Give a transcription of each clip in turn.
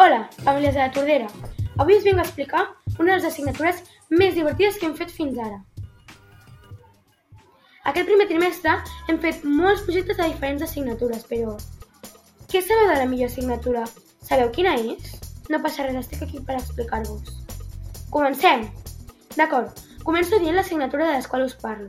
Hola, famílies de la Tordera. Avui us vinc a explicar una de les assignatures més divertides que hem fet fins ara. Aquest primer trimestre hem fet molts projectes de diferents assignatures, però què sabeu de la millor assignatura? Sabeu quina és? No passa res, estic aquí per explicar-vos. Comencem! D'acord, començo dient l'assignatura de la qual us parlo.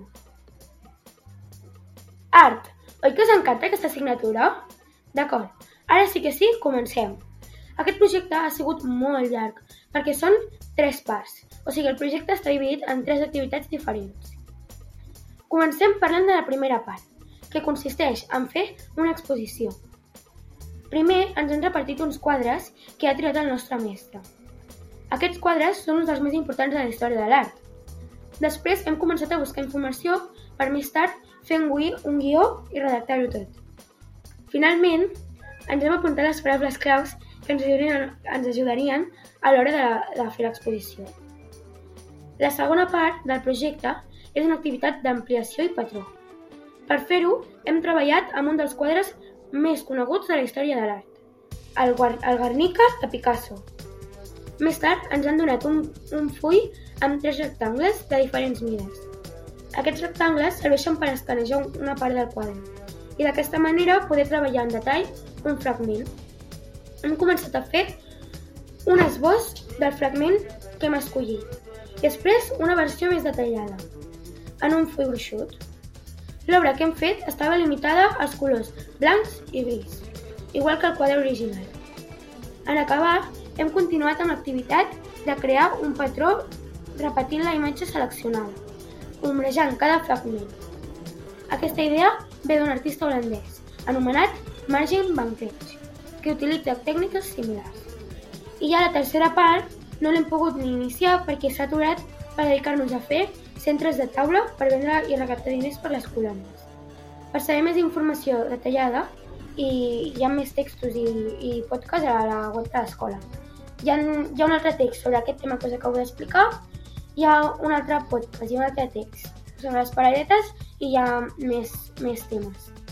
Art. Oi que us encanta aquesta assignatura? D'acord, ara sí que sí, comencem. Aquest projecte ha sigut molt llarg, perquè són 3 parts, o sigui, el projecte està dividit en 3 activitats diferents. Comencem parlant de la primera part, que consisteix en fer una exposició. Primer ens han repartit uns quadres que ha triat el nostre mestre. Aquests quadres són uns dels més importants de la història de l'art. Després hem començat a buscar informació per més tard fer un guió i redactar-ho tot. Finalment, ens hem apuntat les paraules claus que ens ajudarien a l'hora de fer l'exposició. La segona part del projecte és una activitat d'ampliació i patró. Per fer-ho, hem treballat amb un dels quadres més coneguts de la història de l'art, el Guernica de Picasso. Més tard ens han donat un full amb 3 rectangles de diferents mides. Aquests rectangles serveixen per escanejar una part del quadre i d'aquesta manera poder treballar en detall un fragment. Hem començat a fer un esbós del fragment que hem escollit i després una versió més detallada, en un full gruixut. L'obra que hem fet estava limitada als colors blancs i gris, igual que el quadre original. En acabar, hem continuat amb l'activitat de crear un patró repetint la imatge seleccionada, ombrejant cada fragment. Aquesta idea ve d'un artista holandès, anomenat Marijn van Cleef, que utilitza tècniques similars. I ja la tercera part no l'hem pogut ni iniciar perquè s'ha aturat per dedicar-nos a fer centres de taula per vendre i recaptar diners per les colònies. Per saber més informació detallada i hi ha més textos i podcasts a la web de l'escola. Hi ha un altre text sobre aquest tema que us acabo d'explicar, hi ha un altre podcast i un altre text sobre les paradetes i hi ha més temes.